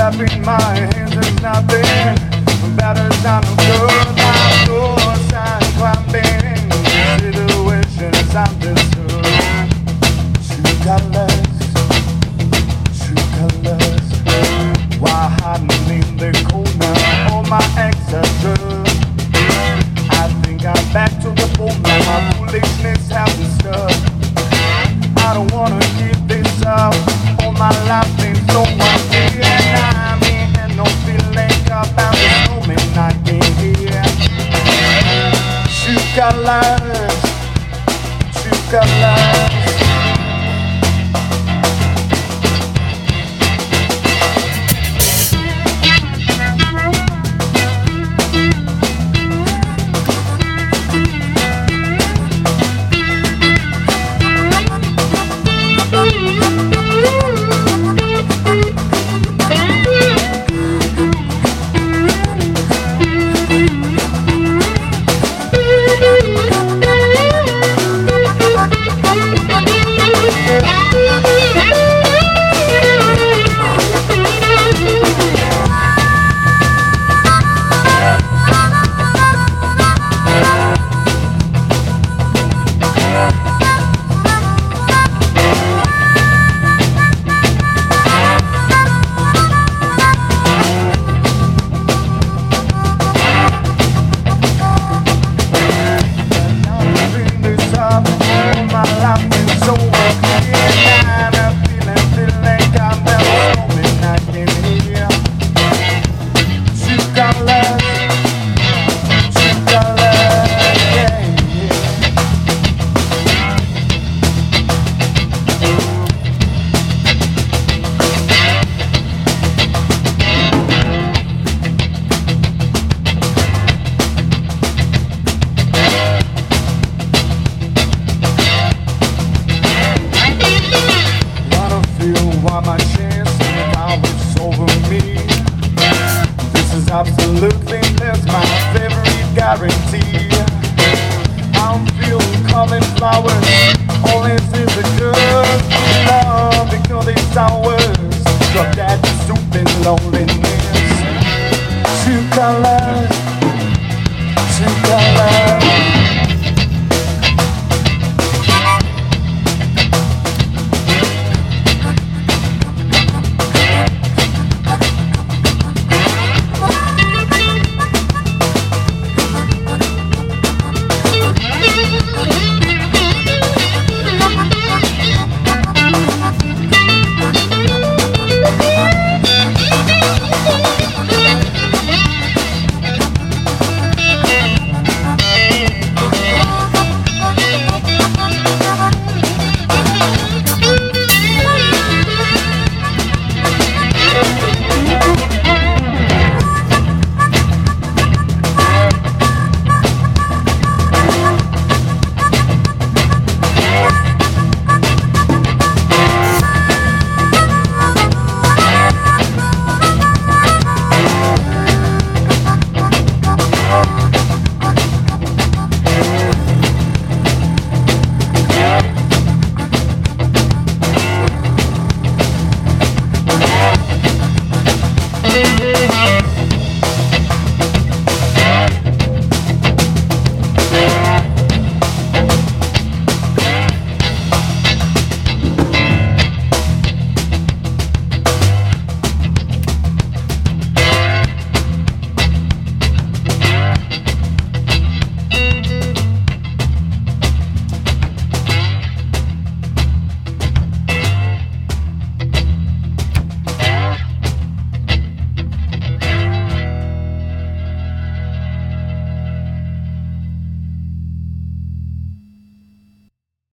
clapping my hands is nothing. Better than a good night, doors and climbing. Situations understood. True colors. Why hiding in the corner? All my exes. I think I'm back to the former. My foolishness has been stuck. I don't wanna keep this up. All my life been so unfair. And I'm in no feeling about this moment I can hear. True colors. Absolutely, that's my favorite guarantee. I'm feeling common flowers. All this is a good love because it's ours. Drop that stupid loneliness. True colors.